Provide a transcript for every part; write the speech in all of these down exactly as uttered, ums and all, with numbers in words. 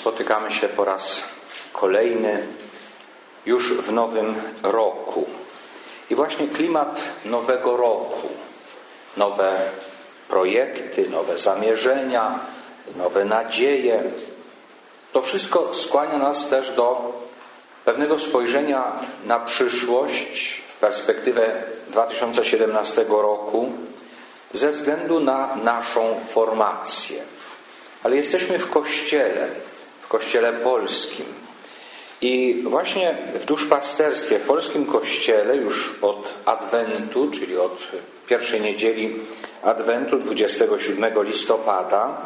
spotykamy się po raz kolejny już w nowym roku. I właśnie klimat nowego roku, nowe projekty, nowe zamierzenia, nowe nadzieje, to wszystko skłania nas też do pewnego spojrzenia na przyszłość w perspektywę dwa tysiące siedemnastego roku ze względu na naszą formację. Ale jesteśmy w Kościele, w Kościele polskim. I właśnie w duszpasterstwie, w polskim Kościele już od Adwentu, czyli od pierwszej niedzieli Adwentu, dwudziestego siódmego listopada,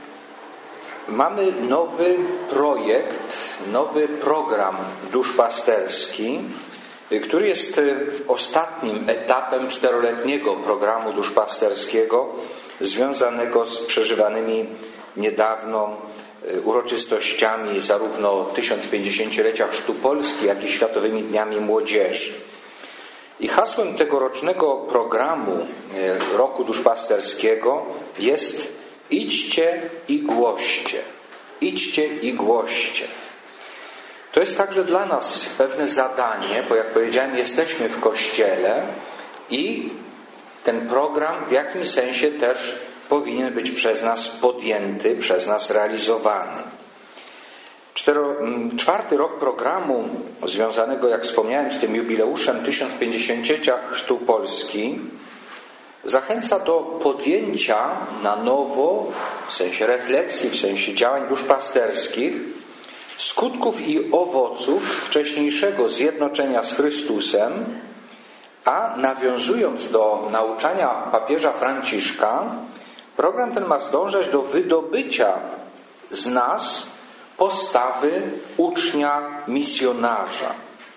mamy nowy projekt, nowy program duszpasterski, który jest ostatnim etapem czteroletniego programu duszpasterskiego związanego z przeżywanymi niedawno uroczystościami zarówno tysiącpięćdziesięciolecia Chrztu Polski, jak i Światowymi Dniami Młodzieży. I hasłem tegorocznego programu roku duszpasterskiego jest idźcie i głoście. Idźcie i głoście. To jest także dla nas pewne zadanie, bo jak powiedziałem, jesteśmy w Kościele i ten program w jakimś sensie też powinien być przez nas podjęty, przez nas realizowany. Cztero, czwarty rok programu związanego, jak wspomniałem, z tym jubileuszem tysiącpięćdziesięciolecia Chrztu Polski zachęca do podjęcia na nowo, w sensie refleksji, w sensie działań duszpasterskich, skutków i owoców wcześniejszego zjednoczenia z Chrystusem, a nawiązując do nauczania papieża Franciszka, program ten ma zdążać do wydobycia z nas postawy ucznia misjonarza.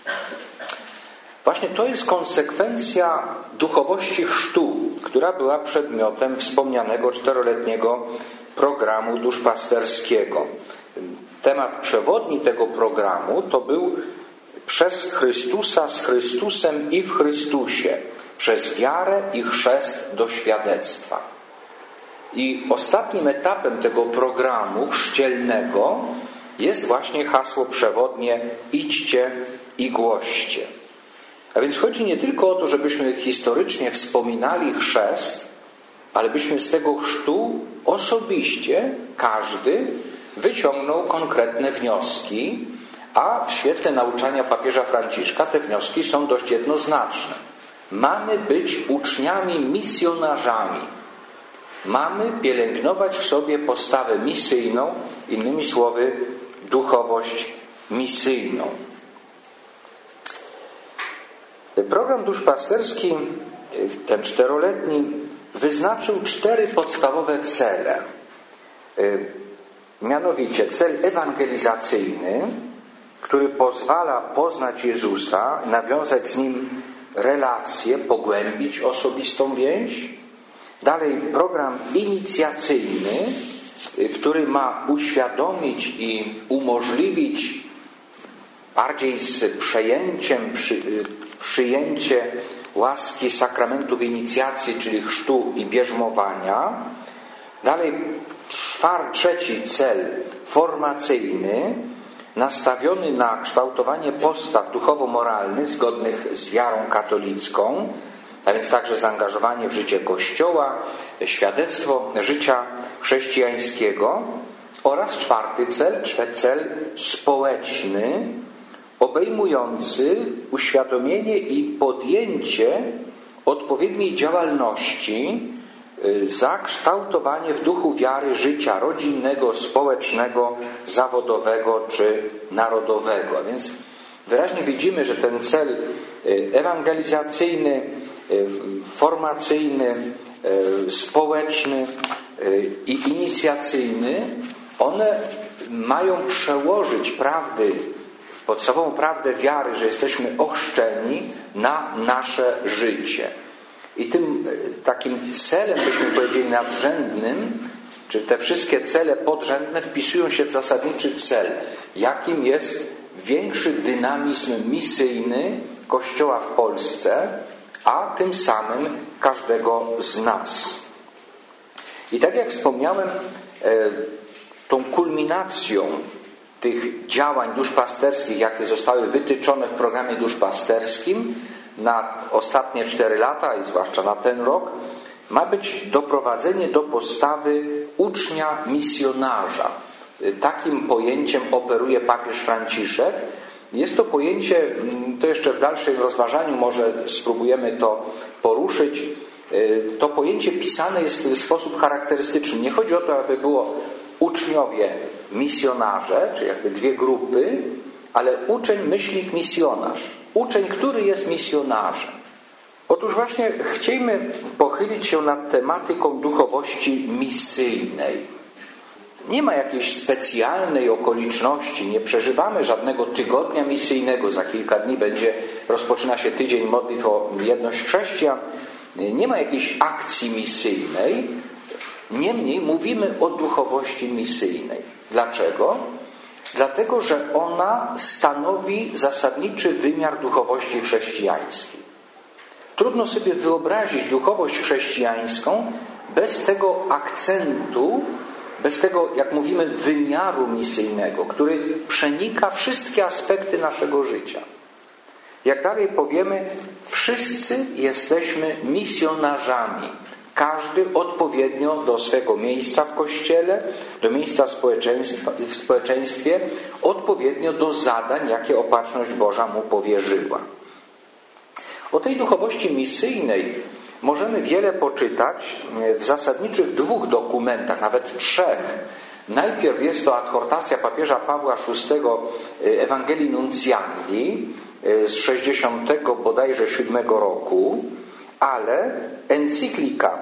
Właśnie to jest konsekwencja duchowości chrztu, która była przedmiotem wspomnianego czteroletniego programu duszpasterskiego. Temat przewodni tego programu to był przez Chrystusa, z Chrystusem i w Chrystusie, przez wiarę i chrzest do świadectwa. I ostatnim etapem tego programu chrzcielnego jest właśnie hasło przewodnie idźcie i głoście. A więc chodzi nie tylko o to, żebyśmy historycznie wspominali chrzest, ale byśmy z tego chrztu osobiście, każdy, wyciągnął konkretne wnioski, a w świetle nauczania papieża Franciszka te wnioski są dość jednoznaczne. Mamy być uczniami misjonarzami. Mamy pielęgnować w sobie postawę misyjną, innymi słowy duchowość misyjną. Program duszpasterski, ten czteroletni, wyznaczył cztery podstawowe cele. Mianowicie cel ewangelizacyjny, który pozwala poznać Jezusa, nawiązać z Nim relacje, pogłębić osobistą więź. Dalej program inicjacyjny, który ma uświadomić i umożliwić bardziej z przejęciem przy, przyjęcie łaski sakramentów inicjacji, czyli chrztu i bierzmowania. Dalej czwar, trzeci cel formacyjny, nastawiony na kształtowanie postaw duchowo-moralnych zgodnych z wiarą katolicką, a więc także zaangażowanie w życie Kościoła, świadectwo życia chrześcijańskiego. Oraz czwarty cel, cel społeczny, obejmujący uświadomienie i podjęcie odpowiedniej działalności za kształtowanie w duchu wiary życia rodzinnego, społecznego, zawodowego czy narodowego. A więc wyraźnie widzimy, że ten cel ewangelizacyjny, formacyjny, społeczny i inicjacyjny, one mają przełożyć prawdy, podstawową prawdę wiary, że jesteśmy ochrzczeni, na nasze życie. I tym takim celem, byśmy powiedzieli, nadrzędnym, czy te wszystkie cele podrzędne wpisują się w zasadniczy cel, jakim jest większy dynamizm misyjny Kościoła w Polsce, a tym samym każdego z nas. I tak jak wspomniałem, tą kulminacją tych działań duszpasterskich, jakie zostały wytyczone w programie duszpasterskim na ostatnie cztery lata i zwłaszcza na ten rok, ma być doprowadzenie do postawy ucznia misjonarza. Takim pojęciem operuje papież Franciszek. Jest to pojęcie, to jeszcze w dalszym rozważaniu może spróbujemy to poruszyć. To pojęcie pisane jest w sposób charakterystyczny. Nie chodzi o to, aby było uczniowie misjonarze, czyli jakby dwie grupy, ale uczeń, myślnik, misjonarz. Uczeń, który jest misjonarzem. Otóż właśnie chcielibyśmy pochylić się nad tematyką duchowości misyjnej. Nie ma jakiejś specjalnej okoliczności, nie przeżywamy żadnego tygodnia misyjnego. Za kilka dni będzie, rozpoczyna się tydzień modlitw o jedność chrześcijan. Nie ma jakiejś akcji misyjnej. Niemniej mówimy o duchowości misyjnej. Dlaczego? Dlatego, że ona stanowi zasadniczy wymiar duchowości chrześcijańskiej. Trudno sobie wyobrazić duchowość chrześcijańską bez tego akcentu, bez tego, jak mówimy, wymiaru misyjnego, który przenika wszystkie aspekty naszego życia. Jak dalej powiemy, wszyscy jesteśmy misjonarzami. Każdy odpowiednio do swego miejsca w Kościele, do miejsca społeczeństwa, w społeczeństwie, odpowiednio do zadań, jakie Opatrzność Boża mu powierzyła. O tej duchowości misyjnej możemy wiele poczytać w zasadniczych dwóch dokumentach, nawet trzech. Najpierw jest to adhortacja papieża Pawła szóstego Ewangelii Nuncjandi z sześćdziesiątego bodajże siódmego roku, ale encyklika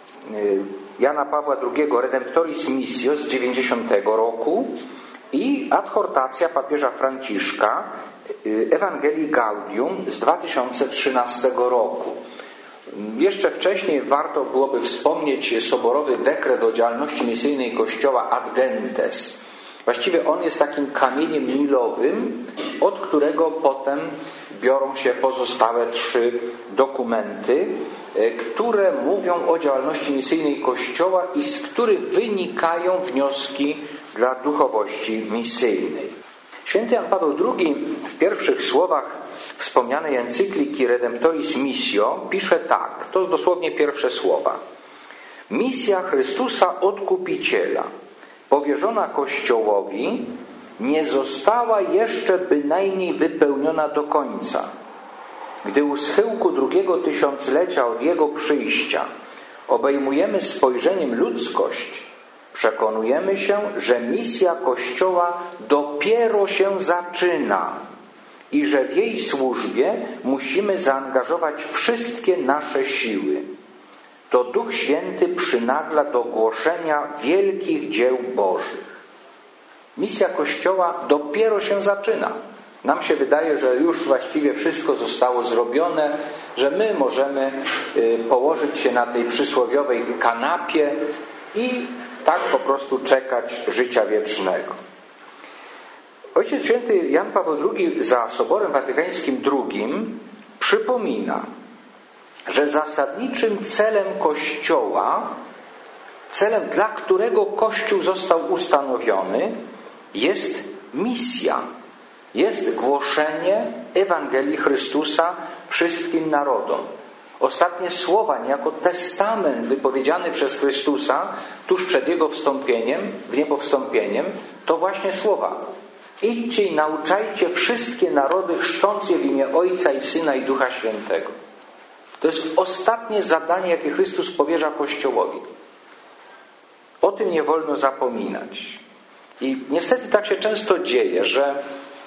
Jana Pawła drugiego Redemptoris Missio z dziewięćdziesiątego roku i adhortacja papieża Franciszka Ewangelii Gaudium z dwa tysiące trzynastego roku. Jeszcze wcześniej warto byłoby wspomnieć soborowy dekret o działalności misyjnej Kościoła Ad Gentes. Właściwie on jest takim kamieniem milowym, od którego potem biorą się pozostałe trzy dokumenty, które mówią o działalności misyjnej Kościoła i z których wynikają wnioski dla duchowości misyjnej. Święty Jan Paweł drugi w pierwszych słowach wspomnianej encykliki Redemptoris Missio pisze tak, to dosłownie pierwsze słowa. Misja Chrystusa Odkupiciela, powierzona Kościołowi, nie została jeszcze bynajmniej wypełniona do końca. Gdy u schyłku drugiego tysiąclecia od Jego przyjścia obejmujemy spojrzeniem ludzkość, przekonujemy się, że misja Kościoła dopiero się zaczyna i że w jej służbie musimy zaangażować wszystkie nasze siły. To Duch Święty przynagla do głoszenia wielkich dzieł Bożych. Misja Kościoła dopiero się zaczyna. Nam się wydaje, że już właściwie wszystko zostało zrobione, że my możemy położyć się na tej przysłowiowej kanapie i tak po prostu czekać życia wiecznego. Ojciec Święty Jan Paweł drugi za Soborem Watykańskim drugim przypomina, że zasadniczym celem Kościoła, celem, dla którego Kościół został ustanowiony, jest misja. Jest głoszenie Ewangelii Chrystusa wszystkim narodom. Ostatnie słowa, niejako testament wypowiedziany przez Chrystusa tuż przed Jego wstąpieniem, w niebo wstąpieniem, to właśnie słowa. Idźcie i nauczajcie wszystkie narody, chrzcząc je w imię Ojca i Syna i Ducha Świętego. To jest ostatnie zadanie, jakie Chrystus powierza Kościołowi. O tym nie wolno zapominać. I niestety tak się często dzieje, że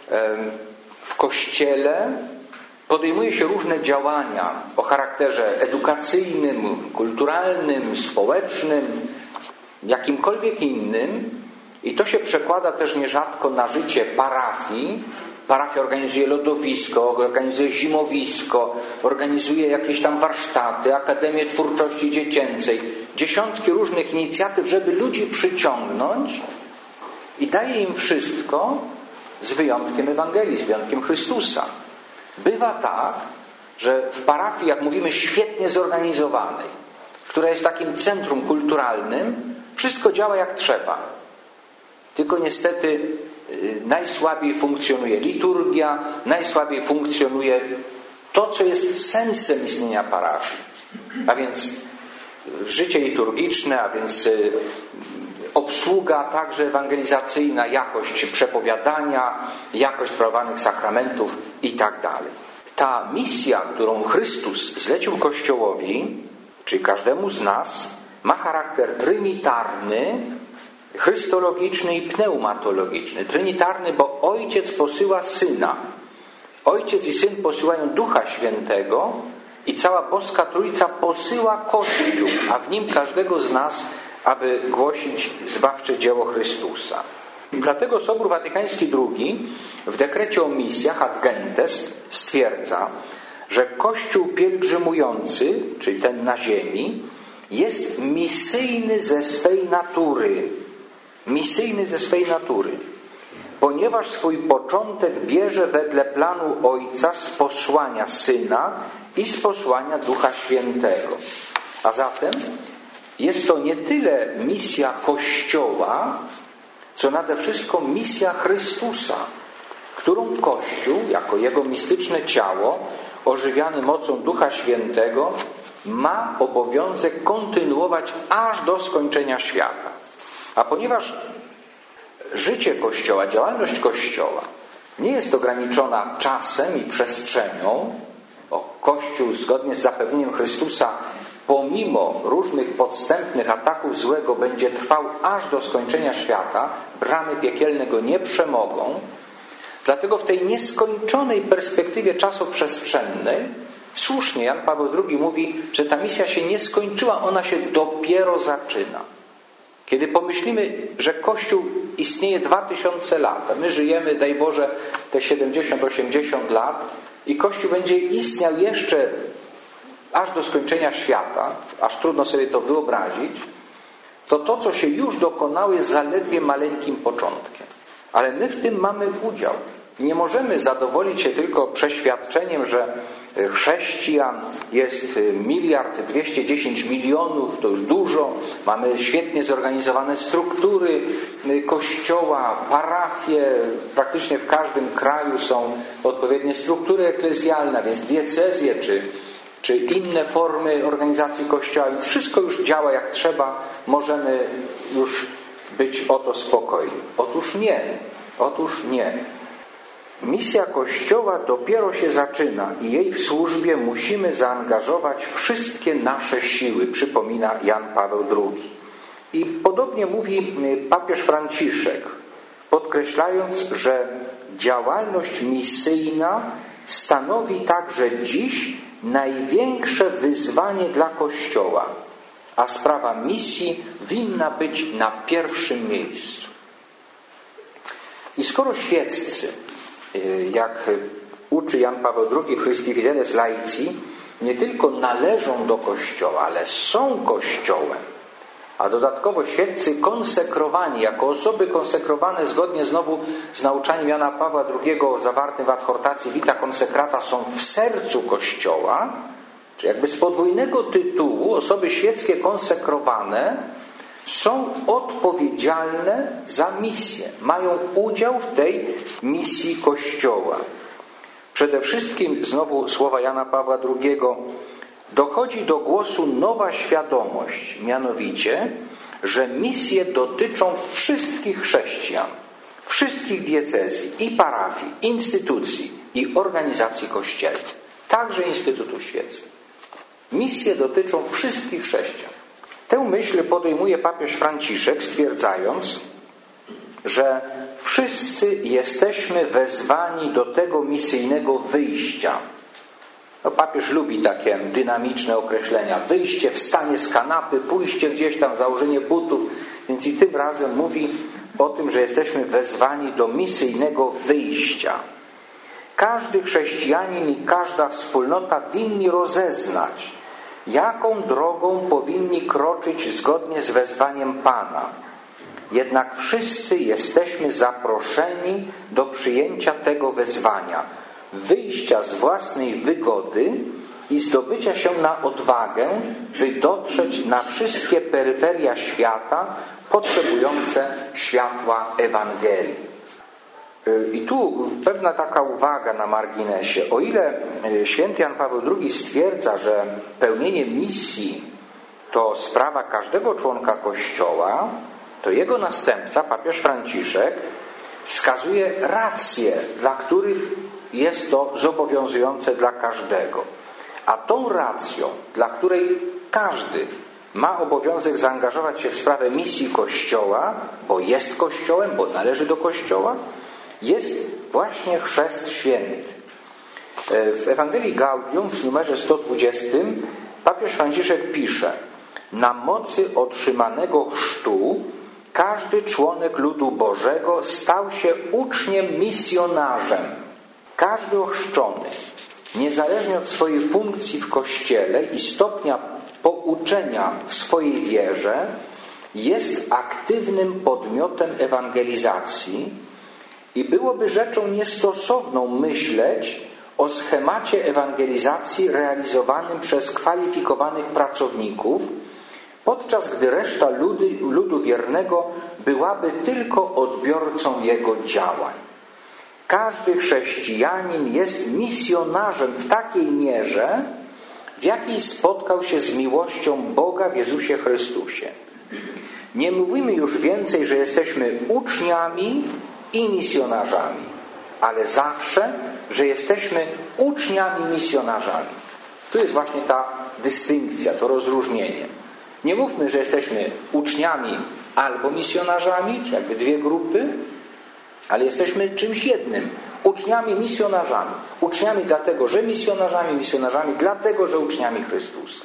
w Kościele podejmuje się różne działania o charakterze edukacyjnym, kulturalnym, społecznym, jakimkolwiek innym, i to się przekłada też nierzadko na życie parafii. Parafia organizuje lodowisko, organizuje zimowisko, organizuje jakieś tam warsztaty, Akademię Twórczości Dziecięcej, dziesiątki różnych inicjatyw, żeby ludzi przyciągnąć, i daje im wszystko z wyjątkiem Ewangelii, z wyjątkiem Chrystusa. Bywa tak, że w parafii, jak mówimy, świetnie zorganizowanej, która jest takim centrum kulturalnym, wszystko działa jak trzeba. Tylko niestety najsłabiej funkcjonuje liturgia, najsłabiej funkcjonuje to, co jest sensem istnienia parafii. A więc życie liturgiczne, a więc obsługa także ewangelizacyjna, jakość przepowiadania, jakość sprawowanych sakramentów i tak dalej. Ta misja, którą Chrystus zlecił Kościołowi, czyli każdemu z nas, ma charakter trinitarny, chrystologiczny i pneumatologiczny. Trinitarny, bo Ojciec posyła Syna. Ojciec i Syn posyłają Ducha Świętego i cała Boska Trójca posyła Kościół, a w nim każdego z nas, aby głosić zbawcze dzieło Chrystusa. Dlatego Sobór Watykański drugi w dekrecie o misjach Ad Gentes stwierdza, że Kościół pielgrzymujący, czyli ten na ziemi, jest misyjny ze swej natury. Misyjny ze swej natury. Ponieważ swój początek bierze wedle planu Ojca z posłania Syna i z posłania Ducha Świętego. A zatem jest to nie tyle misja Kościoła, co nade wszystko misja Chrystusa, którą Kościół, jako Jego mistyczne ciało, ożywiany mocą Ducha Świętego, ma obowiązek kontynuować aż do skończenia świata. A ponieważ życie Kościoła, działalność Kościoła nie jest ograniczona czasem i przestrzenią, bo Kościół zgodnie z zapewnieniem Chrystusa pomimo różnych podstępnych ataków złego będzie trwał aż do skończenia świata, bramy piekielne go nie przemogą, dlatego w tej nieskończonej perspektywie czasoprzestrzennej słusznie Jan Paweł drugi mówi, że ta misja się nie skończyła, ona się dopiero zaczyna. Kiedy pomyślimy, że Kościół istnieje dwa tysiące lat, a my żyjemy, daj Boże, te siedemdziesiąt osiemdziesiąt lat i Kościół będzie istniał jeszcze aż do skończenia świata, aż trudno sobie to wyobrazić, to to, co się już dokonało, jest zaledwie maleńkim początkiem. Ale my w tym mamy udział. Nie możemy zadowolić się tylko przeświadczeniem, że chrześcijan jest miliard dwieście dziesięć milionów, to już dużo. Mamy świetnie zorganizowane struktury kościoła, parafie. Praktycznie w każdym kraju są odpowiednie struktury eklezjalne, więc diecezje czy, czy inne formy organizacji kościoła. Więc wszystko już działa jak trzeba. Możemy już być o to spokojni. Otóż nie. Otóż nie. Misja Kościoła dopiero się zaczyna i jej w służbie musimy zaangażować wszystkie nasze siły, przypomina Jan Paweł drugi. I podobnie mówi papież Franciszek, podkreślając, że działalność misyjna stanowi także dziś największe wyzwanie dla Kościoła, a sprawa misji winna być na pierwszym miejscu. I skoro świeccy, jak uczy Jan Paweł drugi w Christi Fideles Laici, nie tylko należą do Kościoła, ale są Kościołem, a dodatkowo świeccy konsekrowani, jako osoby konsekrowane zgodnie znowu z nauczaniem Jana Pawła drugiego zawartym w adhortacji Vita Consecrata są w sercu Kościoła, czy jakby z podwójnego tytułu osoby świeckie konsekrowane są odpowiedzialne za misję, mają udział w tej misji Kościoła. Przede wszystkim, znowu słowa Jana Pawła drugiego, dochodzi do głosu nowa świadomość, mianowicie, że misje dotyczą wszystkich chrześcijan, wszystkich diecezji i parafii, instytucji i organizacji kościelnych, także Instytutu Świeckiego. Misje dotyczą wszystkich chrześcijan. Tę myśl podejmuje papież Franciszek, stwierdzając, że wszyscy jesteśmy wezwani do tego misyjnego wyjścia. No, papież lubi takie dynamiczne określenia. Wyjście, wstanie z kanapy, pójście gdzieś tam, założenie butów. Więc i tym razem mówi o tym, że jesteśmy wezwani do misyjnego wyjścia. Każdy chrześcijanin i każda wspólnota winni rozeznać, jaką drogą powinni kroczyć zgodnie z wezwaniem Pana. Jednak wszyscy jesteśmy zaproszeni do przyjęcia tego wezwania, wyjścia z własnej wygody i zdobycia się na odwagę, by dotrzeć na wszystkie peryferia świata potrzebujące światła Ewangelii. I tu pewna taka uwaga na marginesie. O ile święty Jan Paweł drugi stwierdza, że pełnienie misji to sprawa każdego członka Kościoła, to jego następca, papież Franciszek, wskazuje racje, dla których jest to zobowiązujące dla każdego. A tą racją, dla której każdy ma obowiązek zaangażować się w sprawę misji Kościoła, bo jest Kościołem, bo należy do Kościoła, jest właśnie chrzest święty. W Ewangelii Gaudium w numerze sto dwudziestym papież Franciszek pisze: na mocy otrzymanego chrztu każdy członek ludu Bożego stał się uczniem misjonarzem. Każdy ochrzczony, niezależnie od swojej funkcji w Kościele i stopnia pouczenia w swojej wierze, jest aktywnym podmiotem ewangelizacji i byłoby rzeczą niestosowną myśleć o schemacie ewangelizacji realizowanym przez kwalifikowanych pracowników, podczas gdy reszta ludy, ludu wiernego byłaby tylko odbiorcą jego działań. Każdy chrześcijanin jest misjonarzem w takiej mierze, w jakiej spotkał się z miłością Boga w Jezusie Chrystusie. Nie mówimy już więcej, że jesteśmy uczniami i misjonarzami, ale zawsze, że jesteśmy uczniami misjonarzami. Tu jest właśnie ta dystynkcja, to rozróżnienie. Nie mówmy, że jesteśmy uczniami albo misjonarzami, czy jakby dwie grupy, ale jesteśmy czymś jednym. Uczniami, misjonarzami. Uczniami dlatego, że misjonarzami, misjonarzami dlatego, że uczniami Chrystusa.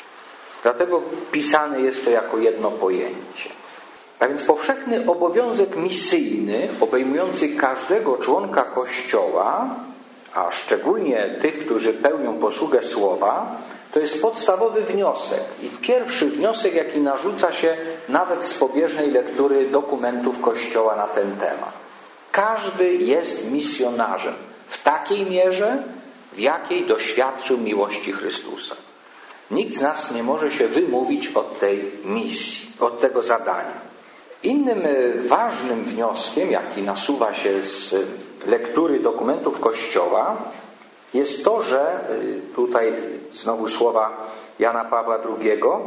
Dlatego pisane jest to jako jedno pojęcie. A więc powszechny obowiązek misyjny, obejmujący każdego członka Kościoła, a szczególnie tych, którzy pełnią posługę słowa, to jest podstawowy wniosek. I pierwszy wniosek, jaki narzuca się nawet z pobieżnej lektury dokumentów Kościoła na ten temat. Każdy jest misjonarzem w takiej mierze, w jakiej doświadczył miłości Chrystusa. Nikt z nas nie może się wymówić od tej misji, od tego zadania. Innym ważnym wnioskiem, jaki nasuwa się z lektury dokumentów Kościoła, jest to, że tutaj znowu słowa Jana Pawła drugiego,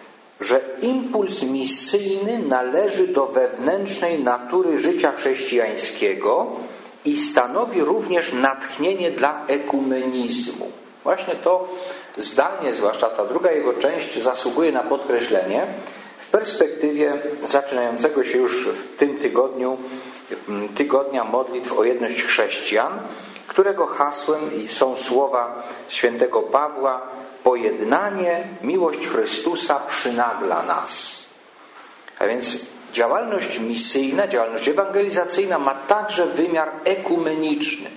że impuls misyjny należy do wewnętrznej natury życia chrześcijańskiego i stanowi również natchnienie dla ekumenizmu. Właśnie to zdanie, zwłaszcza ta druga jego część, zasługuje na podkreślenie w perspektywie zaczynającego się już w tym tygodniu tygodnia modlitw o jedność chrześcijan, którego hasłem są słowa świętego Pawła: pojednanie, miłość Chrystusa przynagla nas. A więc działalność misyjna, działalność ewangelizacyjna ma także wymiar ekumeniczny,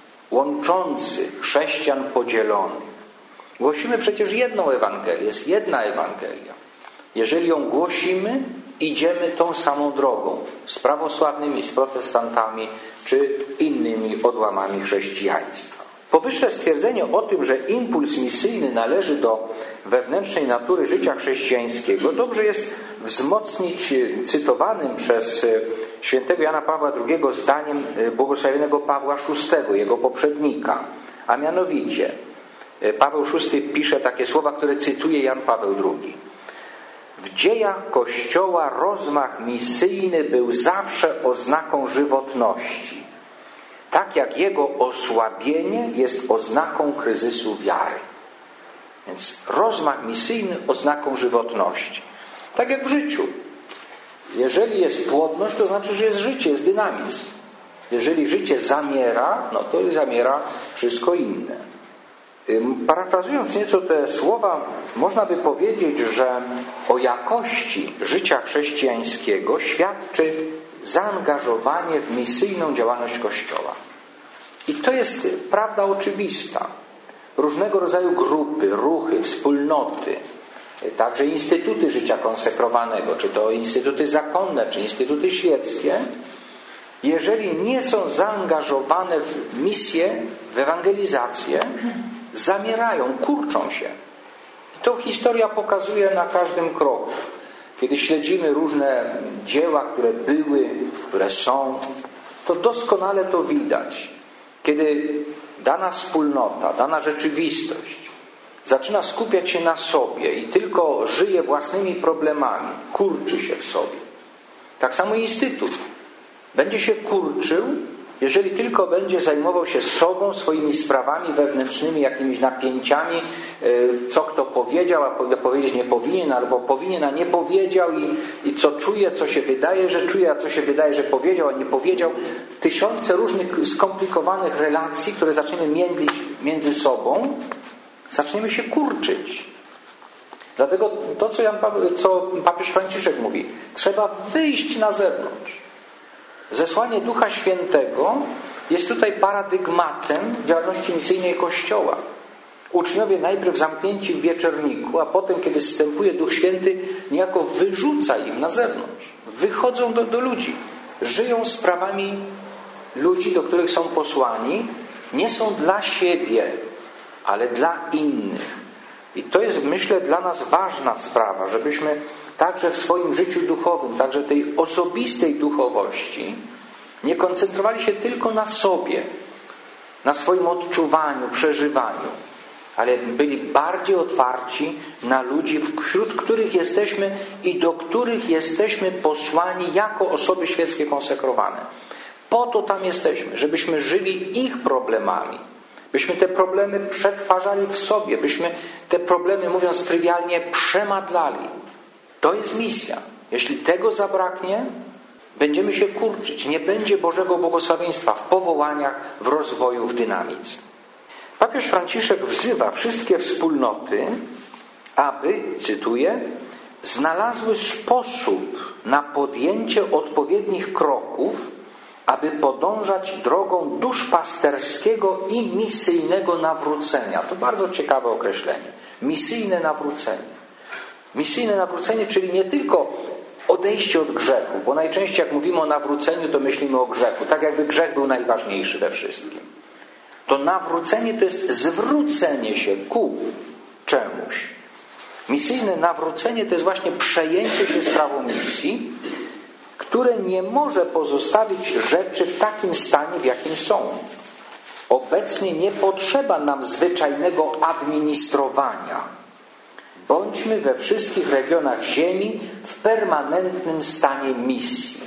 łączący chrześcijan podzielonych. Głosimy przecież jedną Ewangelię, jest jedna Ewangelia. Jeżeli ją głosimy, idziemy tą samą drogą z prawosławnymi, z protestantami czy innymi odłamami chrześcijaństwa. Powyższe stwierdzenie o tym, że impuls misyjny należy do wewnętrznej natury życia chrześcijańskiego, dobrze jest wzmocnić cytowanym przez świętego Jana Pawła drugiego zdaniem błogosławionego Pawła szóstego, jego poprzednika. A mianowicie Paweł szósty pisze takie słowa, które cytuje Jan Paweł drugi. W dziejach Kościoła rozmach misyjny był zawsze oznaką żywotności, tak jak jego osłabienie jest oznaką kryzysu wiary. Więc rozmach misyjny oznaką żywotności. Tak jak w życiu. Jeżeli jest płodność, to znaczy, że jest życie, jest dynamizm. Jeżeli życie zamiera, no to zamiera wszystko inne. Parafrazując nieco te słowa, można by powiedzieć, że o jakości życia chrześcijańskiego świadczy zaangażowanie w misyjną działalność Kościoła. I to jest prawda oczywista. Różnego rodzaju grupy, ruchy, wspólnoty, także instytuty życia konsekrowanego, czy to instytuty zakonne, czy instytuty świeckie, jeżeli nie są zaangażowane w misję, w ewangelizację, zamierają, kurczą się. I to historia pokazuje na każdym kroku. Kiedy śledzimy różne dzieła, które były, które są, to doskonale to widać. Kiedy dana wspólnota, dana rzeczywistość zaczyna skupiać się na sobie i tylko żyje własnymi problemami, kurczy się w sobie. Tak samo Instytut będzie się kurczył, jeżeli tylko będzie zajmował się sobą, swoimi sprawami wewnętrznymi, jakimiś napięciami, co kto powiedział, a powiedzieć nie powinien, albo powinien, a nie powiedział i, i co czuje, co się wydaje, że czuje, a co się wydaje, że powiedział, a nie powiedział. Tysiące różnych skomplikowanych relacji, które zaczniemy międlić między sobą, zaczniemy się kurczyć. Dlatego to, co, Jan Paweł, co papież Franciszek mówi, trzeba wyjść na zewnątrz. Zesłanie Ducha Świętego jest tutaj paradygmatem działalności misyjnej Kościoła. Uczniowie najpierw zamknięci w wieczorniku, a potem, kiedy zstępuje Duch Święty, niejako wyrzuca ich na zewnątrz. Wychodzą do, do ludzi. Żyją sprawami ludzi, do których są posłani. Nie są dla siebie, ale dla innych. I to jest, myślę, dla nas ważna sprawa, żebyśmy także w swoim życiu duchowym, także tej osobistej duchowości, nie koncentrowali się tylko na sobie, na swoim odczuwaniu, przeżywaniu, ale byli bardziej otwarci na ludzi, wśród których jesteśmy i do których jesteśmy posłani jako osoby świeckie konsekrowane. Po to tam jesteśmy, żebyśmy żyli ich problemami, byśmy te problemy przetwarzali w sobie, byśmy te problemy, mówiąc trywialnie, przemadlali. To jest misja. Jeśli tego zabraknie, będziemy się kurczyć. Nie będzie Bożego błogosławieństwa w powołaniach, w rozwoju, w dynamice. Papież Franciszek wzywa wszystkie wspólnoty, aby, cytuję, znalazły sposób na podjęcie odpowiednich kroków, aby podążać drogą duszpasterskiego i misyjnego nawrócenia. To bardzo ciekawe określenie. Misyjne nawrócenie. Misyjne nawrócenie, czyli nie tylko odejście od grzechu, bo najczęściej jak mówimy o nawróceniu, to myślimy o grzechu, tak jakby grzech był najważniejszy we wszystkim. To nawrócenie to jest zwrócenie się ku czemuś. Misyjne nawrócenie to jest właśnie przejęcie się sprawą misji, które nie może pozostawić rzeczy w takim stanie, w jakim są. Obecnie nie potrzeba nam zwyczajnego administrowania. Bądźmy we wszystkich regionach ziemi w permanentnym stanie misji.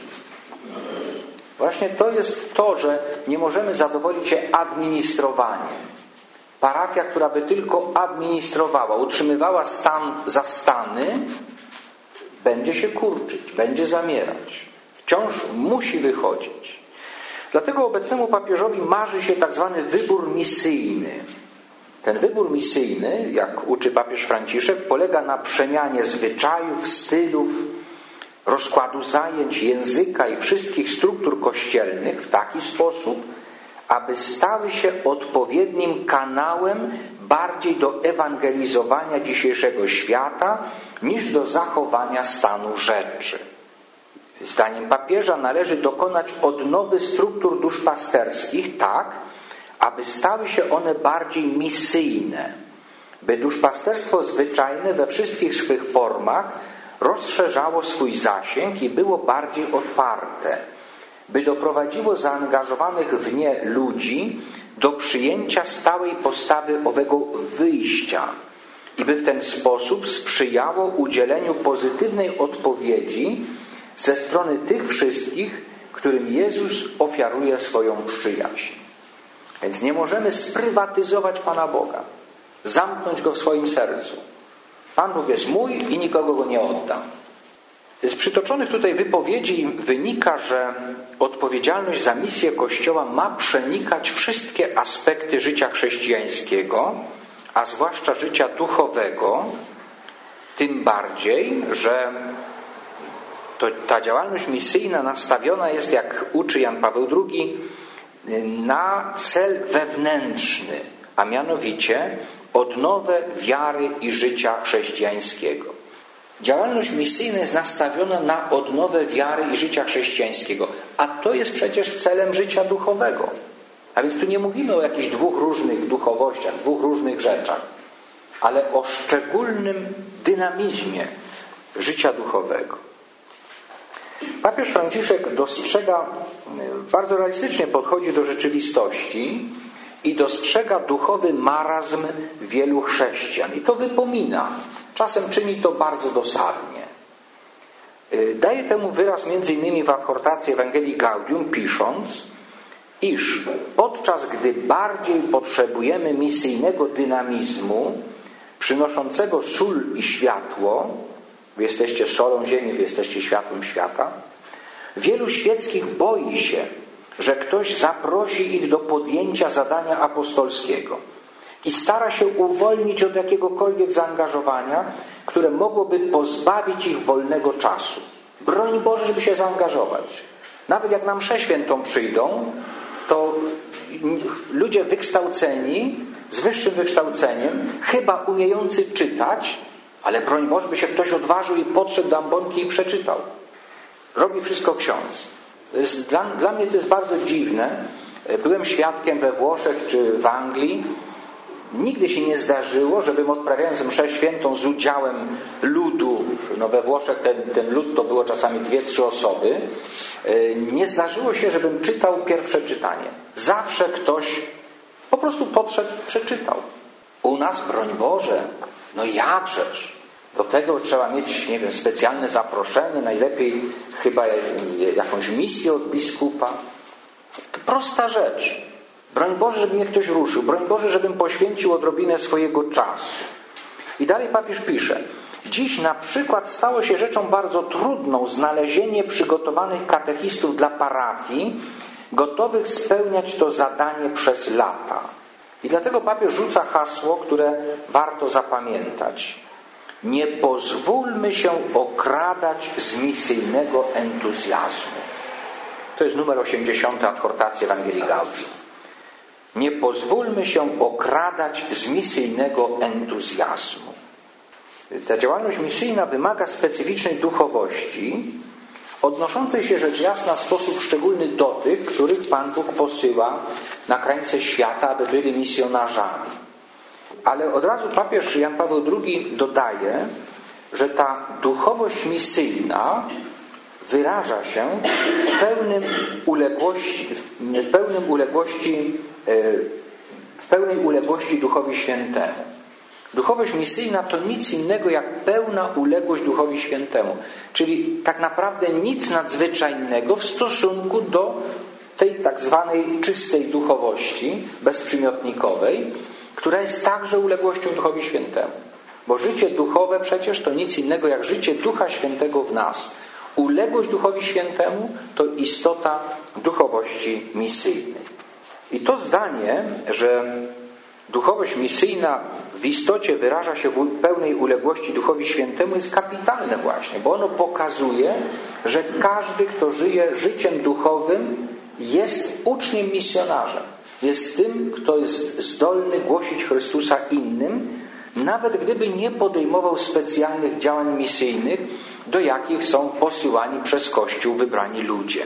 Właśnie to jest to, że nie możemy zadowolić się administrowaniem. Parafia, która by tylko administrowała, utrzymywała stan zastany, będzie się kurczyć, będzie zamierać. Wciąż musi wychodzić. Dlatego obecnemu papieżowi marzy się tak zwany wybór misyjny. Ten wybór misyjny, jak uczy papież Franciszek, polega na przemianie zwyczajów, stylów, rozkładu zajęć, języka i wszystkich struktur kościelnych w taki sposób, aby stały się odpowiednim kanałem bardziej do ewangelizowania dzisiejszego świata niż do zachowania stanu rzeczy. Zdaniem papieża należy dokonać odnowy struktur duszpasterskich tak, aby stały się one bardziej misyjne, by duszpasterstwo zwyczajne we wszystkich swych formach rozszerzało swój zasięg i było bardziej otwarte, by doprowadziło zaangażowanych w nie ludzi do przyjęcia stałej postawy owego wyjścia i by w ten sposób sprzyjało udzieleniu pozytywnej odpowiedzi ze strony tych wszystkich, którym Jezus ofiaruje swoją przyjaźń. Więc nie możemy sprywatyzować Pana Boga, zamknąć Go w swoim sercu. Pan Bóg jest mój i nikogo Go nie oddam. Z przytoczonych tutaj wypowiedzi wynika, że odpowiedzialność za misję Kościoła ma przenikać wszystkie aspekty życia chrześcijańskiego, a zwłaszcza życia duchowego, tym bardziej, że to, ta działalność misyjna nastawiona jest, jak uczy Jan Paweł drugi, na cel wewnętrzny, a mianowicie odnowę wiary i życia chrześcijańskiego. Działalność misyjna jest nastawiona na odnowę wiary i życia chrześcijańskiego, a to jest przecież celem życia duchowego. A więc tu nie mówimy o jakichś dwóch różnych duchowościach, dwóch różnych rzeczach, ale o szczególnym dynamizmie życia duchowego. Papież Franciszek dostrzega, bardzo realistycznie podchodzi do rzeczywistości i dostrzega duchowy marazm wielu chrześcijan. I to wypomina. Czasem czyni to bardzo dosadnie. Daje temu wyraz między innymi w adhortacji Ewangelii Gaudium, pisząc, iż podczas gdy bardziej potrzebujemy misyjnego dynamizmu, przynoszącego sól i światło, wy jesteście solą ziemi, wy jesteście światłem świata, wielu świeckich boi się, że ktoś zaprosi ich do podjęcia zadania apostolskiego i stara się uwolnić od jakiegokolwiek zaangażowania, które mogłoby pozbawić ich wolnego czasu. Broń Boże, żeby się zaangażować. Nawet jak na mszę świętą przyjdą, to ludzie wykształceni, z wyższym wykształceniem, chyba umiejący czytać, ale broń Boże, by się ktoś odważył i podszedł do ambonki i przeczytał. Robi wszystko ksiądz. To jest, dla, dla mnie to jest bardzo dziwne. Byłem świadkiem we Włoszech czy w Anglii. Nigdy się nie zdarzyło, żebym odprawiając mszę świętą z udziałem ludu, no we Włoszech ten, ten lud to było czasami dwie, trzy osoby, nie zdarzyło się, żebym czytał pierwsze czytanie. Zawsze ktoś po prostu podszedł, przeczytał. U nas, broń Boże, no jakżeż. Do tego trzeba mieć, nie wiem, specjalne zaproszenie, najlepiej chyba jakąś misję od biskupa. To prosta rzecz. Broń Boże, żeby mnie ktoś ruszył. Broń Boże, żebym poświęcił odrobinę swojego czasu. I dalej papież pisze. Dziś na przykład stało się rzeczą bardzo trudną znalezienie przygotowanych katechistów dla parafii, gotowych spełniać to zadanie przez lata. I dlatego papież rzuca hasło, które warto zapamiętać. Nie pozwólmy się okradać z misyjnego entuzjazmu. To jest numer osiemdziesiąty adhortacji Ewangelii Gaudium. Nie pozwólmy się okradać z misyjnego entuzjazmu. Ta działalność misyjna wymaga specyficznej duchowości, odnoszącej się rzecz jasna w sposób szczególny do tych, których Pan Bóg posyła na krańce świata, aby byli misjonarzami. Ale od razu papież Jan Paweł drugi dodaje, że ta duchowość misyjna wyraża się w pełnym uległości, w pełnym uległości, w pełnej uległości Duchowi Świętemu. Duchowość misyjna to nic innego jak pełna uległość Duchowi Świętemu. Czyli tak naprawdę nic nadzwyczajnego w stosunku do tej tak zwanej czystej duchowości, bezprzymiotnikowej, która jest także uległością Duchowi Świętemu. Bo życie duchowe przecież to nic innego jak życie Ducha Świętego w nas. Uległość Duchowi Świętemu to istota duchowości misyjnej. I to zdanie, że duchowość misyjna w istocie wyraża się w pełnej uległości Duchowi Świętemu, jest kapitalne właśnie, bo ono pokazuje, że każdy, kto żyje życiem duchowym, jest uczniem misjonarzem. Jest tym, kto jest zdolny głosić Chrystusa innym, nawet gdyby nie podejmował specjalnych działań misyjnych, do jakich są posyłani przez Kościół wybrani ludzie.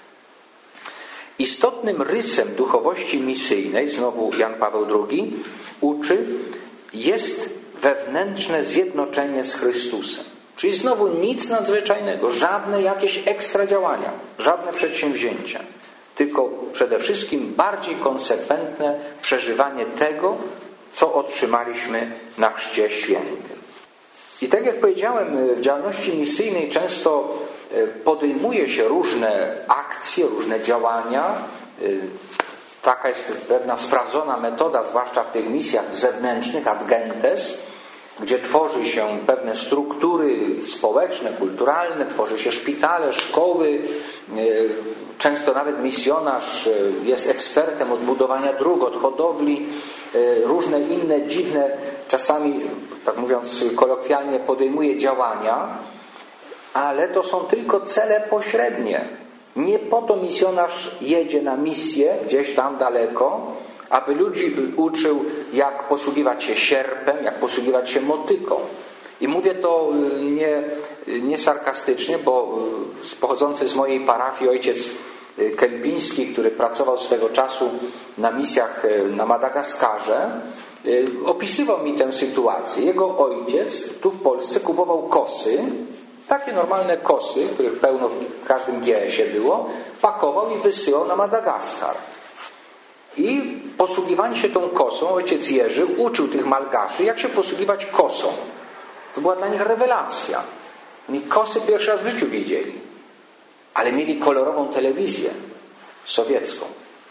Istotnym rysem duchowości misyjnej, znowu Jan Paweł drugi, uczy, jest wewnętrzne zjednoczenie z Chrystusem. Czyli znowu nic nadzwyczajnego, żadne jakieś ekstra działania, żadne przedsięwzięcia. Tylko przede wszystkim bardziej konsekwentne przeżywanie tego, co otrzymaliśmy na Chrzcie Świętym. I tak jak powiedziałem, w działalności misyjnej często podejmuje się różne akcje, różne działania. Taka jest pewna sprawdzona metoda, zwłaszcza w tych misjach zewnętrznych, ad gentes, gdzie tworzy się pewne struktury społeczne, kulturalne, tworzy się szpitale, szkoły. Często nawet misjonarz jest ekspertem od budowania dróg, od hodowli, różne inne dziwne, czasami, tak mówiąc kolokwialnie, podejmuje działania, ale to są tylko cele pośrednie. Nie po to misjonarz jedzie na misję gdzieś tam daleko, aby ludzi uczył, jak posługiwać się sierpem, jak posługiwać się motyką. I mówię to nie, nie sarkastycznie, bo pochodzący z mojej parafii ojciec Kępiński, który pracował swego czasu na misjach na Madagaskarze, opisywał mi tę sytuację. Jego ojciec tu w Polsce kupował kosy, takie normalne kosy, których pełno w każdym G S ie było, pakował i wysyłał na Madagaskar. I posługiwanie się tą kosą, ojciec Jerzy uczył tych Malgaszy, jak się posługiwać kosą. To była dla nich rewelacja. Oni kosy pierwszy raz w życiu widzieli. Ale mieli kolorową telewizję sowiecką.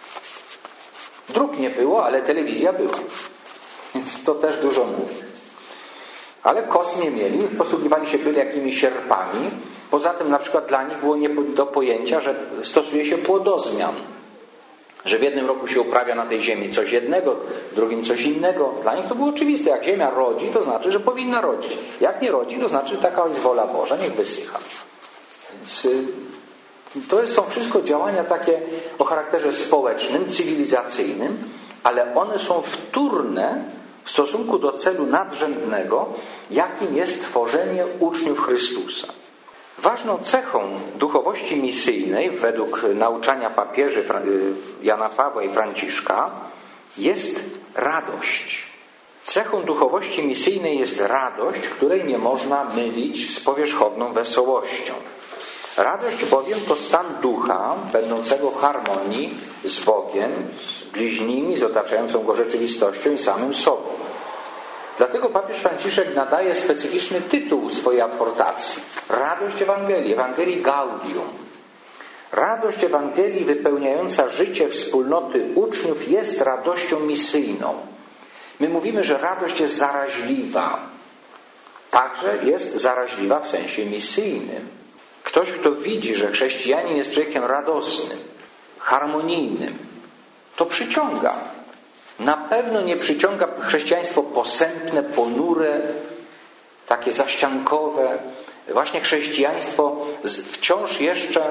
Dróg nie było, ale telewizja była. Więc to też dużo mówi. Ale kos nie mieli, posługiwali się byle jakimiś sierpami. Poza tym na przykład dla nich było nie do pojęcia, że stosuje się płodozmian. Że w jednym roku się uprawia na tej ziemi coś jednego, w drugim coś innego. Dla nich to było oczywiste. Jak ziemia rodzi, to znaczy, że powinna rodzić. Jak nie rodzi, to znaczy, że taka jest wola Boża, niech wysycha. Więc to są wszystko działania takie o charakterze społecznym, cywilizacyjnym, ale one są wtórne w stosunku do celu nadrzędnego, jakim jest tworzenie uczniów Chrystusa. Ważną cechą duchowości misyjnej według nauczania papieży Jana Pawła i Franciszka jest radość. Cechą duchowości misyjnej jest radość, której nie można mylić z powierzchowną wesołością. Radość bowiem to stan ducha będącego w harmonii z Bogiem, z bliźnimi, z otaczającą go rzeczywistością i samym sobą. Dlatego papież Franciszek nadaje specyficzny tytuł swojej adhortacji. Radość Ewangelii, Ewangelii Gaudium. Radość Ewangelii wypełniająca życie wspólnoty uczniów jest radością misyjną. My mówimy, że radość jest zaraźliwa. Także jest zaraźliwa w sensie misyjnym. Ktoś, kto widzi, że chrześcijanin jest człowiekiem radosnym, harmonijnym, to przyciąga. Na pewno nie przyciąga chrześcijaństwo posępne, ponure, takie zaściankowe. Właśnie chrześcijaństwo wciąż jeszcze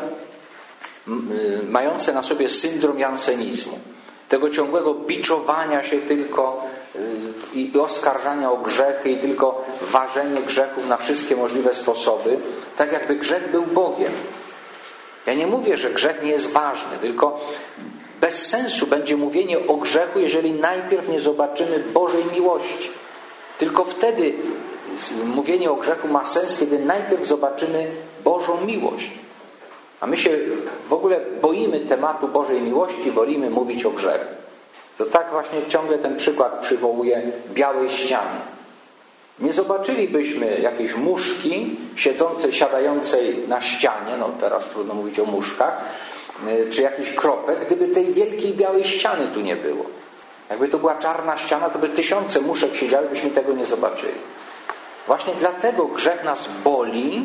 mające na sobie syndrom jansenizmu. Tego ciągłego biczowania się tylko i oskarżania o grzechy i tylko ważenie grzechów na wszystkie możliwe sposoby, tak jakby grzech był Bogiem. Ja nie mówię, że grzech nie jest ważny, tylko bez sensu będzie mówienie o grzechu, jeżeli najpierw nie zobaczymy Bożej miłości. Tylko wtedy mówienie o grzechu ma sens, kiedy najpierw zobaczymy Bożą miłość. A my się w ogóle boimy tematu Bożej miłości, wolimy mówić o grzechu. To tak właśnie ciągle ten przykład przywołuje białej ściany. Nie zobaczylibyśmy jakiejś muszki siedzącej, siadającej na ścianie, no teraz trudno mówić o muszkach, czy jakiś kropek, gdyby tej wielkiej białej ściany tu nie było. Jakby to była czarna ściana, to by tysiące muszek siedziały, byśmy tego nie zobaczyli. Właśnie dlatego grzech nas boli,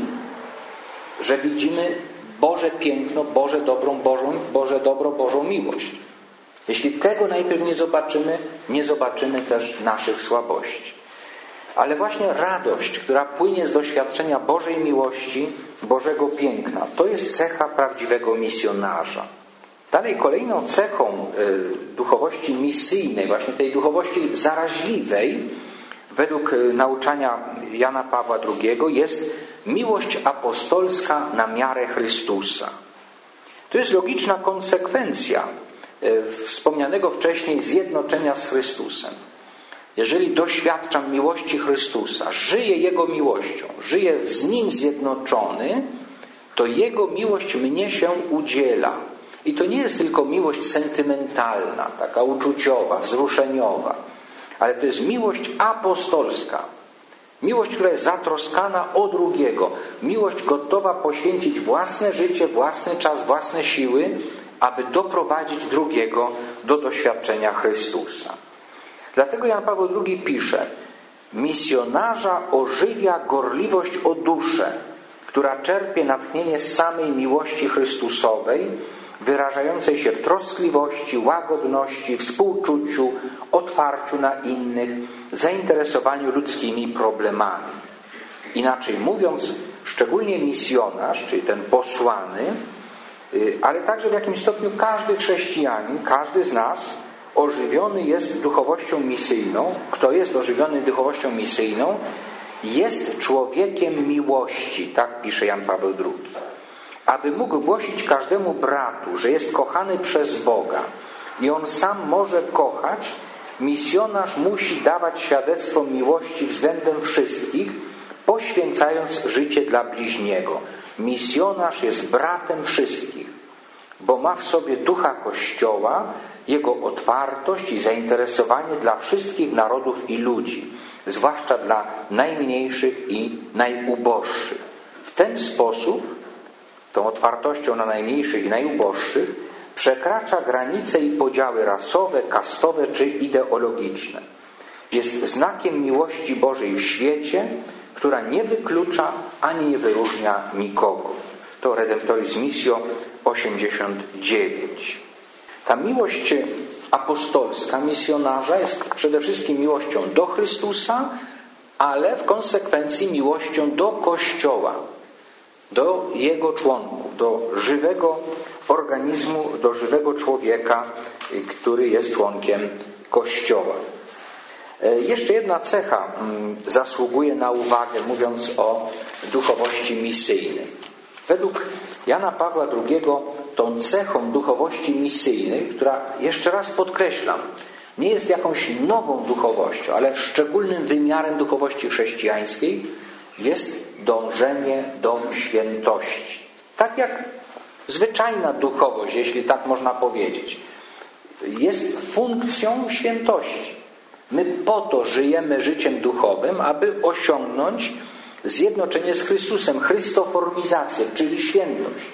że widzimy Boże piękno, Boże dobrą, Bożą, Boże dobro, Bożą miłość. Jeśli tego najpierw nie zobaczymy, nie zobaczymy też naszych słabości. Ale właśnie radość, która płynie z doświadczenia Bożej miłości, Bożego piękna, to jest cecha prawdziwego misjonarza. Dalej kolejną cechą duchowości misyjnej, właśnie tej duchowości zaraźliwej, według nauczania Jana Pawła drugiego, jest miłość apostolska na miarę Chrystusa. To jest logiczna konsekwencja wspomnianego wcześniej zjednoczenia z Chrystusem. Jeżeli doświadczam miłości Chrystusa, żyję Jego miłością, żyję z Nim zjednoczony, to Jego miłość mnie się udziela. I to nie jest tylko miłość sentymentalna, taka uczuciowa, wzruszeniowa, ale to jest miłość apostolska. Miłość, która jest zatroskana o drugiego. Miłość gotowa poświęcić własne życie, własny czas, własne siły, aby doprowadzić drugiego do doświadczenia Chrystusa. Dlatego Jan Paweł drugi pisze: misjonarza ożywia gorliwość o duszę, która czerpie natchnienie z samej miłości Chrystusowej, wyrażającej się w troskliwości, łagodności, współczuciu, otwarciu na innych, zainteresowaniu ludzkimi problemami. Inaczej mówiąc, szczególnie misjonarz, czyli ten posłany, ale także w jakimś stopniu każdy chrześcijanin, każdy z nas ożywiony jest duchowością misyjną. Kto jest ożywiony duchowością misyjną, jest człowiekiem miłości, tak pisze Jan Paweł drugi. Aby mógł głosić każdemu bratu, że jest kochany przez Boga i on sam może kochać, misjonarz musi dawać świadectwo miłości względem wszystkich, poświęcając życie dla bliźniego. Misjonarz jest bratem wszystkich, bo ma w sobie ducha Kościoła, jego otwartość i zainteresowanie dla wszystkich narodów i ludzi, zwłaszcza dla najmniejszych i najuboższych. W ten sposób, tą otwartością na najmniejszych i najuboższych, przekracza granice i podziały rasowe, kastowe czy ideologiczne. Jest znakiem miłości Bożej w świecie, która nie wyklucza ani nie wyróżnia nikogo. To Redemptoris Missio osiemdziesiąt dziewięć. Ta miłość apostolska misjonarza jest przede wszystkim miłością do Chrystusa, ale w konsekwencji miłością do Kościoła, do jego członków, do żywego organizmu, do żywego człowieka, który jest członkiem Kościoła. Jeszcze jedna cecha zasługuje na uwagę, mówiąc o duchowości misyjnej. Według Jana Pawła drugiego tą cechą duchowości misyjnej, która, jeszcze raz podkreślam, nie jest jakąś nową duchowością, ale szczególnym wymiarem duchowości chrześcijańskiej, jest dążenie do świętości. Tak jak zwyczajna duchowość, jeśli tak można powiedzieć, jest funkcją świętości. My po to żyjemy życiem duchowym, aby osiągnąć zjednoczenie z Chrystusem, chrystoformizację, czyli świętość.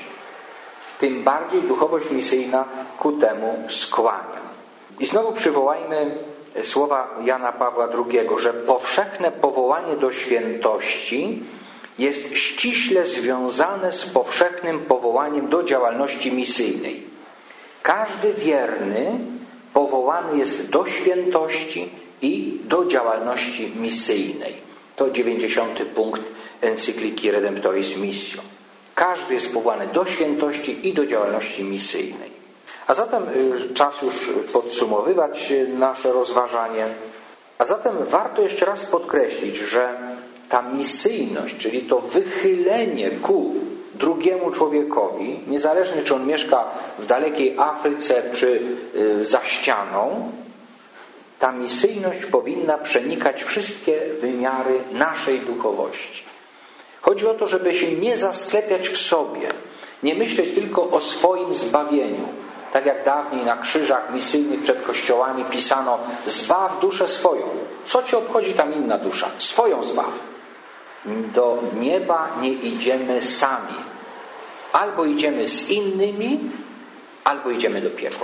Tym bardziej duchowość misyjna ku temu skłania. I znowu przywołajmy słowa Jana Pawła drugiego, że powszechne powołanie do świętości jest ściśle związane z powszechnym powołaniem do działalności misyjnej. Każdy wierny powołany jest do świętości i do działalności misyjnej. To dziewięćdziesiąty punkt encykliki Redemptoris Missio. Każdy jest powołany do świętości i do działalności misyjnej. A zatem czas już podsumowywać nasze rozważanie. A zatem warto jeszcze raz podkreślić, że ta misyjność, czyli to wychylenie ku drugiemu człowiekowi, niezależnie czy on mieszka w dalekiej Afryce czy za ścianą, ta misyjność powinna przenikać wszystkie wymiary naszej duchowości. Chodzi o to, żeby się nie zasklepiać w sobie, nie myśleć tylko o swoim zbawieniu. Tak jak dawniej na krzyżach misyjnych przed kościołami pisano: zbaw duszę swoją. Co ci obchodzi tam inna dusza? Swoją zbaw. Do nieba nie idziemy sami. Albo idziemy z innymi, albo idziemy do piekła.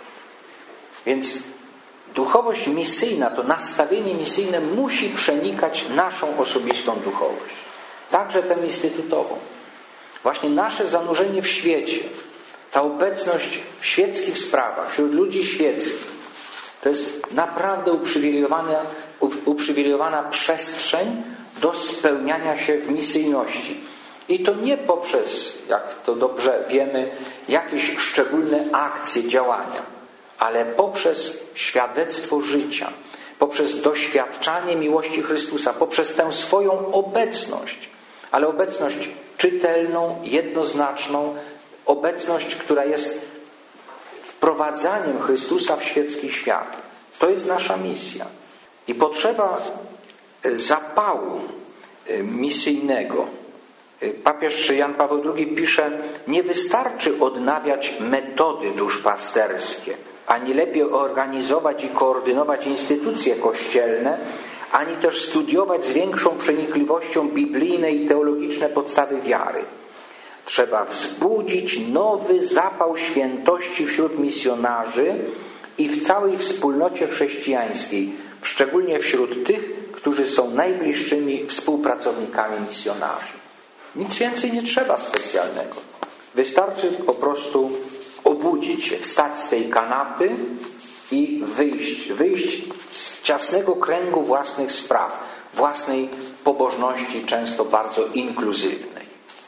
Więc duchowość misyjna, to nastawienie misyjne musi przenikać naszą osobistą duchowość. Także tę instytutową. Właśnie nasze zanurzenie w świecie, ta obecność w świeckich sprawach, wśród ludzi świeckich, to jest naprawdę uprzywilejowana, uprzywilejowana przestrzeń do spełniania się w misyjności. I to nie poprzez, jak to dobrze wiemy, jakieś szczególne akcje, działania, ale poprzez świadectwo życia, poprzez doświadczanie miłości Chrystusa, poprzez tę swoją obecność, ale obecność czytelną, jednoznaczną, obecność, która jest wprowadzaniem Chrystusa w świecki świat. To jest nasza misja. I potrzeba zapału misyjnego. Papież Jan Paweł drugi pisze: nie wystarczy odnawiać metody duszpasterskie, ani lepiej organizować i koordynować instytucje kościelne, ani też studiować z większą przenikliwością biblijne i teologiczne podstawy wiary. Trzeba wzbudzić nowy zapał świętości wśród misjonarzy i w całej wspólnocie chrześcijańskiej, szczególnie wśród tych, którzy są najbliższymi współpracownikami misjonarzy. Nic więcej nie trzeba specjalnego. Wystarczy po prostu obudzić się, wstać z tej kanapy i wyjść. Wyjść z ciasnego kręgu własnych spraw, własnej pobożności, często bardzo inkluzywnej.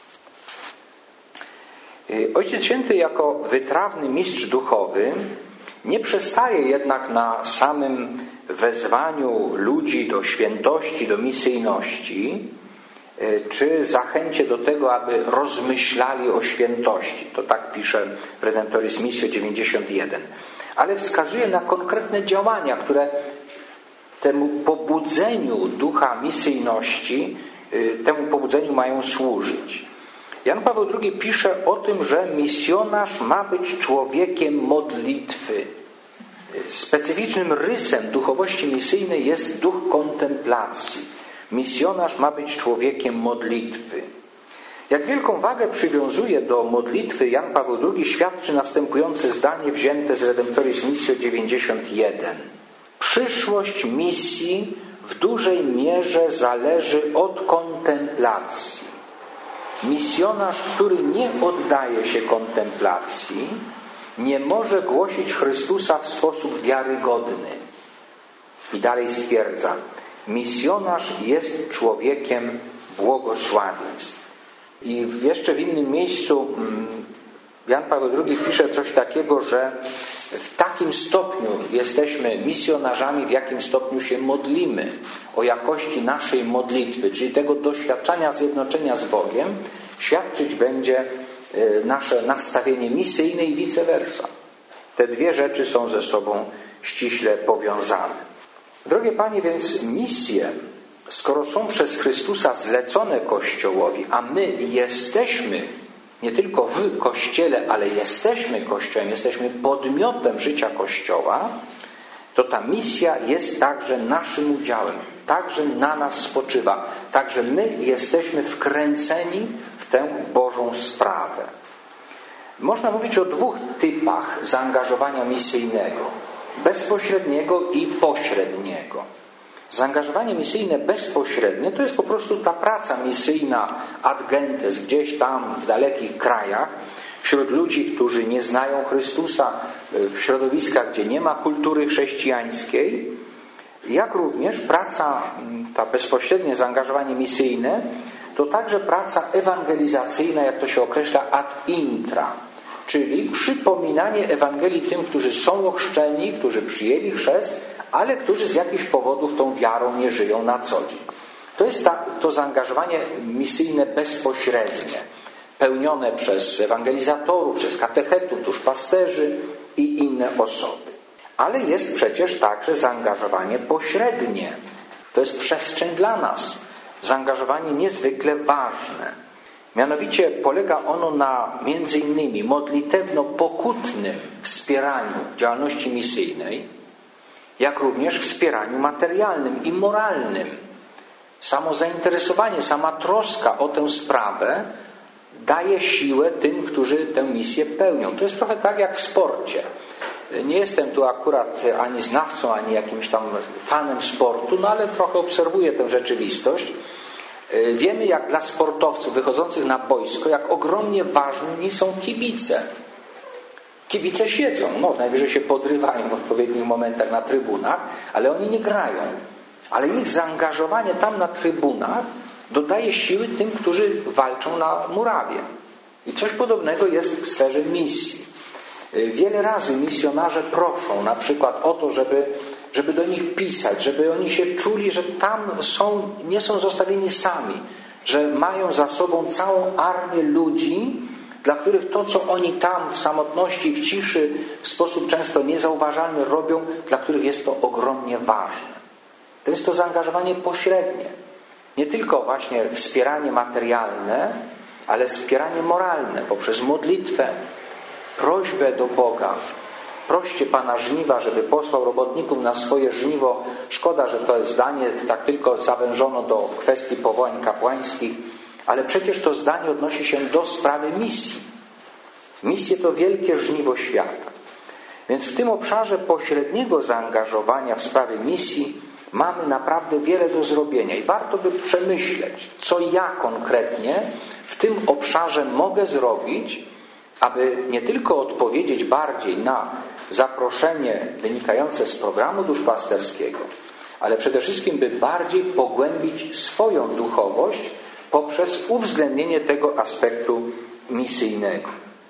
Ojciec Święty jako wytrawny mistrz duchowy nie przestaje jednak na samym wezwaniu ludzi do świętości, do misyjności, czy zachęcie do tego, aby rozmyślali o świętości. To tak pisze w Redemptoris Missio dziewięćdziesiąt jeden. Ale wskazuje na konkretne działania, które temu pobudzeniu ducha misyjności temu pobudzeniu mają służyć. Jan Paweł drugi pisze o tym, że misjonarz ma być człowiekiem modlitwy. Specyficznym rysem duchowości misyjnej jest duch kontemplacji. Misjonarz ma być człowiekiem modlitwy. Jak wielką wagę przywiązuje do modlitwy Jan Paweł drugi, świadczy następujące zdanie wzięte z Redemptoris Missio dziewięćdziesiąt jeden. Przyszłość misji w dużej mierze zależy od kontemplacji. Misjonarz, który nie oddaje się kontemplacji, nie może głosić Chrystusa w sposób wiarygodny. I dalej stwierdza, misjonarz jest człowiekiem błogosławieństw. I jeszcze w innym miejscu Jan Paweł drugi pisze coś takiego, że w takim stopniu jesteśmy misjonarzami, w jakim stopniu się modlimy, o jakości naszej modlitwy, czyli tego doświadczenia zjednoczenia z Bogiem, świadczyć będzie nasze nastawienie misyjne i vice versa. Te dwie rzeczy są ze sobą ściśle powiązane. Drogie Panie, więc misje, skoro są przez Chrystusa zlecone Kościołowi, a my jesteśmy nie tylko w Kościele, ale jesteśmy Kościołem, jesteśmy podmiotem życia Kościoła, to ta misja jest także naszym udziałem, także na nas spoczywa, także my jesteśmy wkręceni w tę Bożą sprawę. Można mówić o dwóch typach zaangażowania misyjnego: bezpośredniego i pośredniego. Zaangażowanie misyjne bezpośrednie to jest po prostu ta praca misyjna ad gentes, gdzieś tam w dalekich krajach, wśród ludzi, którzy nie znają Chrystusa, w środowiskach, gdzie nie ma kultury chrześcijańskiej, jak również praca, ta bezpośrednie zaangażowanie misyjne, to także praca ewangelizacyjna, jak to się określa, ad intra, czyli przypominanie Ewangelii tym, którzy są ochrzczeni, którzy przyjęli chrzest, ale którzy z jakichś powodów tą wiarą nie żyją na co dzień. To jest ta, to zaangażowanie misyjne bezpośrednie, pełnione przez ewangelizatorów, przez katechetów, duszpasterzy i inne osoby. Ale jest przecież także zaangażowanie pośrednie. To jest przestrzeń dla nas. Zaangażowanie niezwykle ważne. Mianowicie polega ono na między innymi modlitewno-pokutnym wspieraniu działalności misyjnej, jak również wspieraniu materialnym i moralnym. Samo zainteresowanie, sama troska o tę sprawę daje siłę tym, którzy tę misję pełnią. To jest trochę tak jak w sporcie. Nie jestem tu akurat ani znawcą, ani jakimś tam fanem sportu, no ale trochę obserwuję tę rzeczywistość. Wiemy, jak dla sportowców wychodzących na boisko, jak ogromnie ważni są kibice. Kibice siedzą, no najwyżej się podrywają w odpowiednich momentach na trybunach, ale oni nie grają. Ale ich zaangażowanie tam na trybunach dodaje siły tym, którzy walczą na murawie. I coś podobnego jest w sferze misji. Wiele razy misjonarze proszą na przykład o to, żeby, żeby do nich pisać, żeby oni się czuli, że tam są, nie są zostawieni sami, że mają za sobą całą armię ludzi, dla których to, co oni tam w samotności, w ciszy, w sposób często niezauważalny robią, dla których jest to ogromnie ważne. To jest to zaangażowanie pośrednie. Nie tylko właśnie wspieranie materialne, ale wspieranie moralne poprzez modlitwę, prośbę do Boga. Proście Pana żniwa, żeby posłał robotników na swoje żniwo. Szkoda, że to zdanie tak tylko zawężono do kwestii powołań kapłańskich, ale przecież to zdanie odnosi się do sprawy misji. Misje to wielkie żniwo świata. Więc w tym obszarze pośredniego zaangażowania w sprawy misji mamy naprawdę wiele do zrobienia i warto by przemyśleć, co ja konkretnie w tym obszarze mogę zrobić, aby nie tylko odpowiedzieć bardziej na zaproszenie wynikające z programu duszpasterskiego, ale przede wszystkim by bardziej pogłębić swoją duchowość poprzez uwzględnienie tego aspektu misyjnego.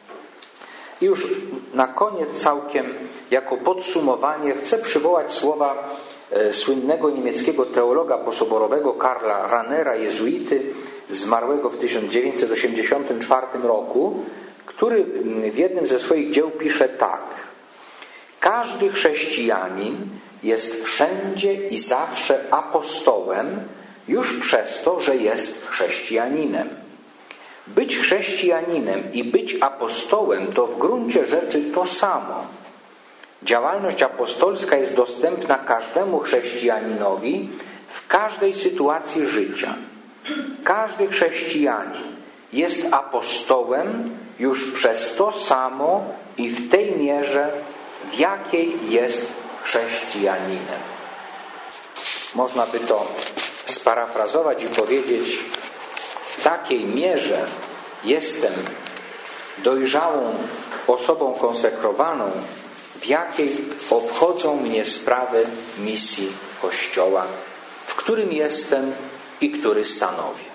I już na koniec całkiem jako podsumowanie chcę przywołać słowa e, słynnego niemieckiego teologa posoborowego Karla Rahnera, jezuity, zmarłego w tysiąc dziewięćset osiemdziesiątym czwartym roku, który w jednym ze swoich dzieł pisze tak: każdy chrześcijanin jest wszędzie i zawsze apostołem, już przez to, że jest chrześcijaninem. Być chrześcijaninem i być apostołem to w gruncie rzeczy to samo. Działalność apostolska jest dostępna każdemu chrześcijaninowi w każdej sytuacji życia. Każdy chrześcijanin jest apostołem już przez to samo i w tej mierze, w jakiej jest chrześcijaninem. Można by to sparafrazować i powiedzieć: w takiej mierze jestem dojrzałą osobą konsekrowaną, w jakiej obchodzą mnie sprawy misji Kościoła, w którym jestem i który stanowię.